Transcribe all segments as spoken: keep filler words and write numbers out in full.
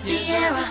Sierra.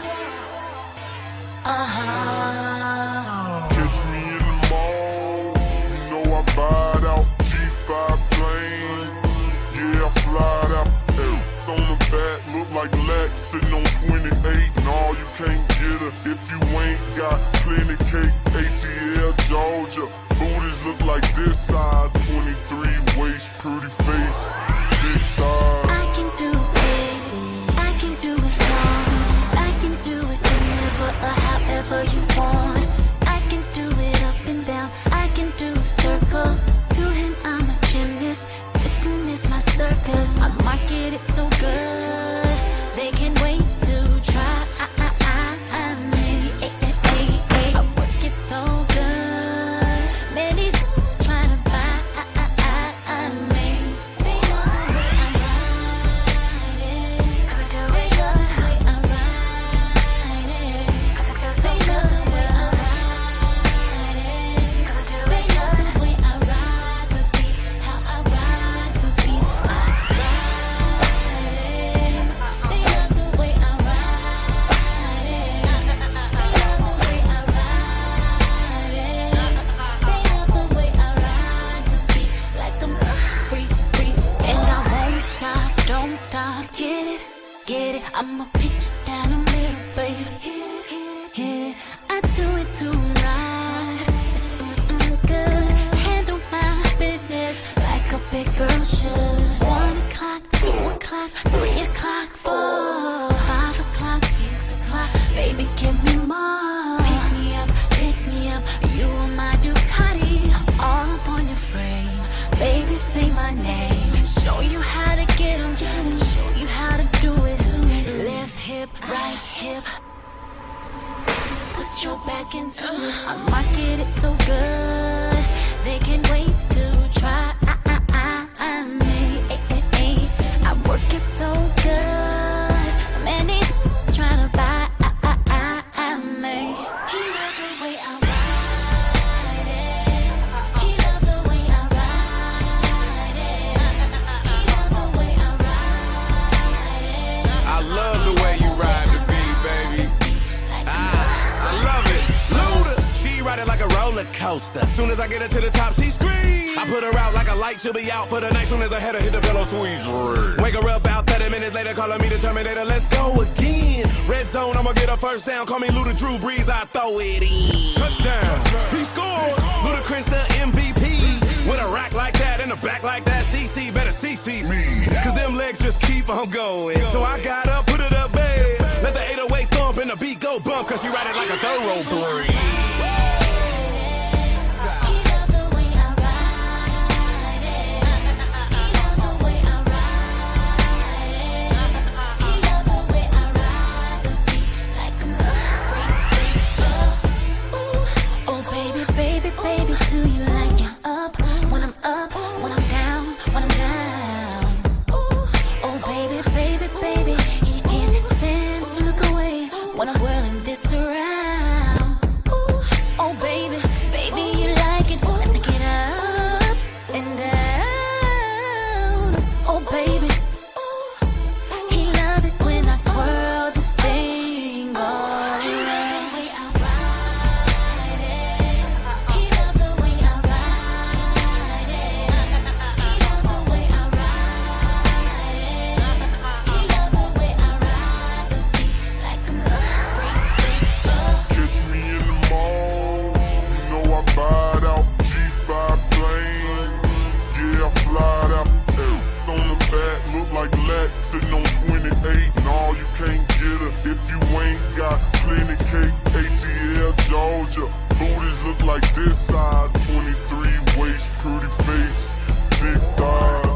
Uh-huh. Catch me in the mall, you know I buyed out. G five plane, yeah I flyed out. Hey, on the back, look like Lex sitting on twenty-eight. No, you can't get her if you ain't got plenty cake. A T L Georgia, booties look like this size. twenty-three waist, pretty face, dick thighs. I can do it, I can do it fun. I can do it whenever or however you want. I can do it up and down, I can do circles. To him I'm a gymnast, this one is my circus. I market it so good, they can't wait to try. I, I, I, I, me, eh, eh, eh, eh. I work it so good, many's trying to buy. I, I, I, I, me. They know the way I ride it. They love the way I ride it. They love the way I ride it. They love the way I ride the beat, how I ride the beat. I ride it. They love the way I ride it. They love the way I ride it. They love the way I ride the beat, like I'm free, free. And I won't stop, don't stop. Get it, get it. I'ma pitch it down the middle, baby. Hit it, hit it. I do it to right. It's mm-mm good. Handle my business like a big girl should. One o'clock, two o'clock, three o'clock, four, five o'clock, six o'clock. Baby, give me more. Pick me up, pick me up. You are my Ducati. I'm all up on your frame. Baby, say my name. Show you how to get 'em. Show you how to do it. Left hip, right hip. Put your back into it. I market it so good, they can't wait to try. I, I, I, I, me, eh, eh, eh. I work it so good, many trying to buy. I, I, I, I, me. He love the way I ride it. He love the way I ride it. He love the way I ride it. I love the way you ride the beat, baby. Ah, I love it. Luda, she ride it like a roller coaster. Soon as I get her to the top, she screams. I put her out like a light, she'll be out for the night. Soon as I head her hit the pillow, sweet dream. Wake her up about thirty minutes later, calling me the Terminator. Let's go again. Red zone, I'ma get her first down. Call me Luda Drew Brees, I throw it in. Touchdown, he scores. Ludacris the M V P. With a rack like that and a back like that, C C better C C me. Cause them legs just keep on going. So I got up, put it up, babe. Let the eight oh eight thump and the beat go bump. Cause she ride it like a thoroughbred. He love the way I ride it. He love the way I ride it. He love the way I ride the beat, like I'm free, free. Ooh, oh baby, baby, baby, do you like it up when I'm up, when I'm down, when I'm down? Ooh, oh baby, baby, baby, he can't stand to look away when I'm whirling this around. Ooh, oh baby, baby, you like it? Let's take it up and down. Oh baby, ooh, he love it when I twirl this thing all around. He love the way I ride it. He love the way I ride it. He love the way I ride it. He love the way I ride the beat, like I'm free, free. Catch me in the mall, you know I buyed out. G five plane, yeah I flyed out. Hey, on the back, look like Lex sitting on twenty-eight. No, you can't get her if you ain't got plenty cake. A T L Georgia, booties look like this size. twenty-three waist, pretty face, dick thighs.